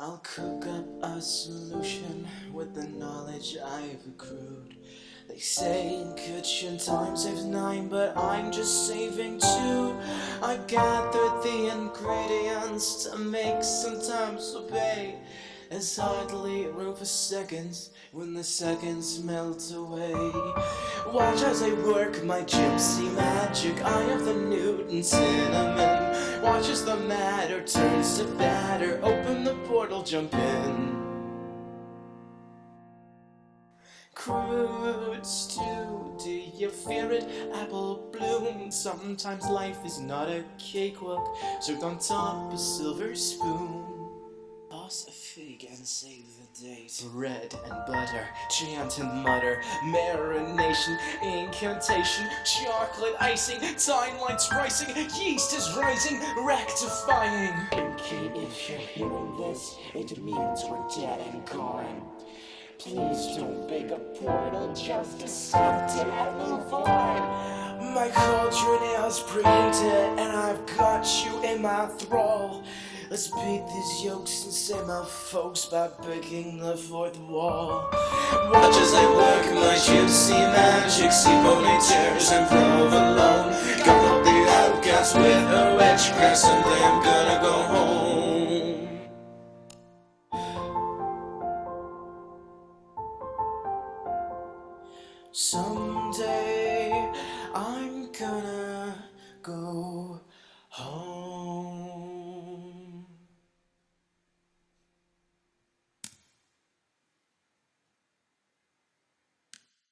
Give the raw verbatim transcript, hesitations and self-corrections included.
I'll cook up a solution with the knowledge I've accrued. They say in kitchen time saves nine, but I'm just saving two. I gathered the ingredients to make sometimes obey. There's hardly room for seconds when the seconds melt away. Watch as I work my gypsy magic. I have the Newton cinnamon. Watch as the matter turns to batter. Open the portal, jump in. Crude stew, do you fear it? Apple bloom. Sometimes life is not a cakewalk served on top a silver spoon. Toss a fig and save the date. Bread and butter, chant and mutter. Marination, incantation, chocolate icing. Time lights rising, yeast is rising, rectifying. Okay, if you're hearing this, it means we're dead and gone. Please don't bake a portal, just accept it and move on. My cauldron is preheated and I've got you in my thrall. Let's beat these yolks and save my folks by breaking the fourth wall. Watch as I work my gypsy magic, see ponytails and provolone. Gonna help the outcasts with a wedge crack, someday I'm gonna go home. Someday I'm gonna go home.